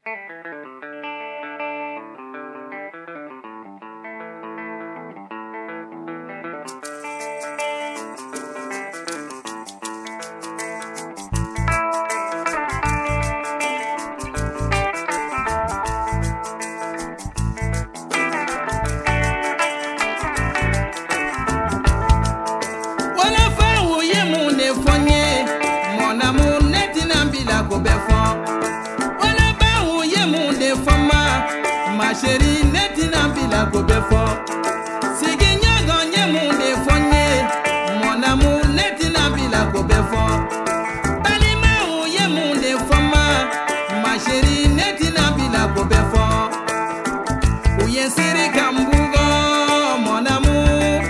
Ma chérie, netina bila go befo. Siginya gonye munde fonye. Mon amour netina bila go befo. Balima uye munde foma. Ma chérie, netina bila go befo. Uye siri kambugo, mon amour.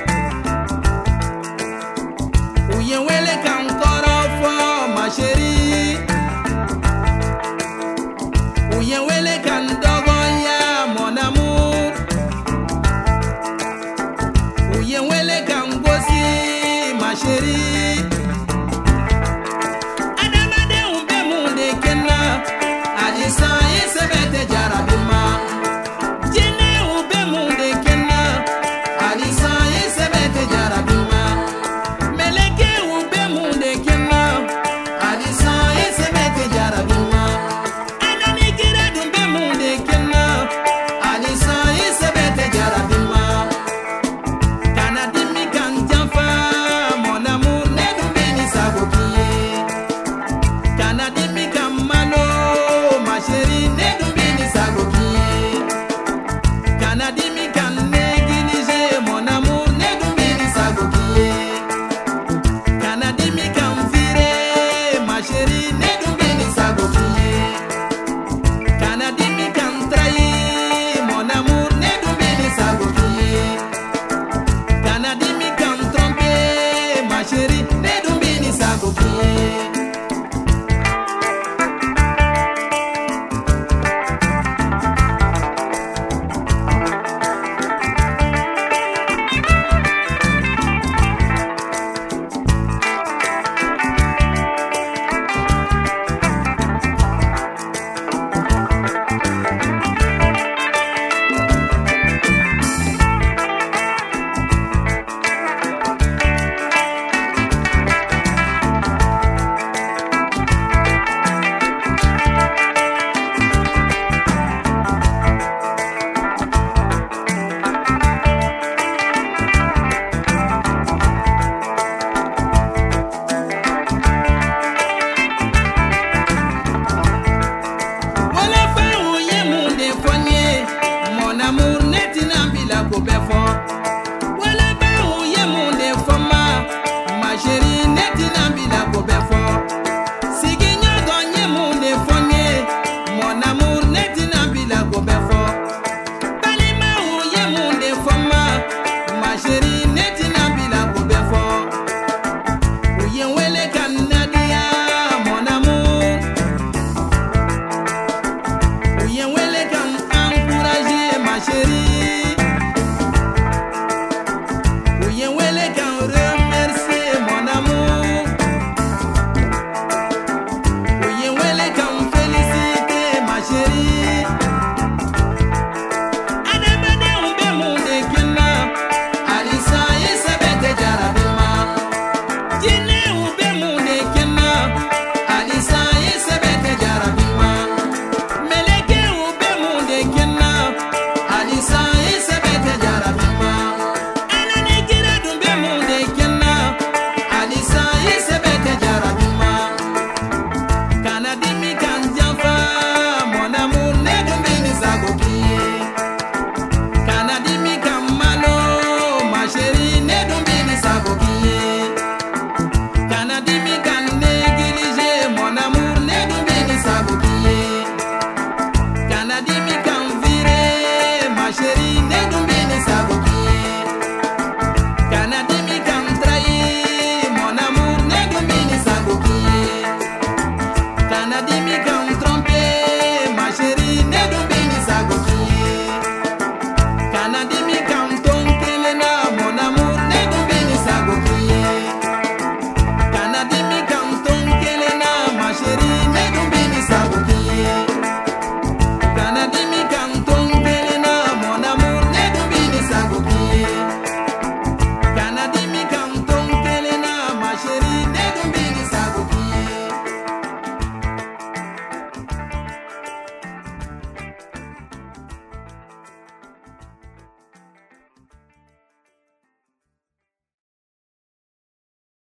Uye wele kankoro fo, ma chérie. Uye wele kandogo. Ma chérie, Adamade umbe munde kenna, Alisa isebete jarabima. Jene umbe munde kenna, Alisa isebete jarabima. Meleke umbe munde kenna, Alisa isebete jarabima. Anani kira dumbe munde kenna, Alisa isebete jarabima. Kanadimi kanjafa. Mon amour netina bila go befo.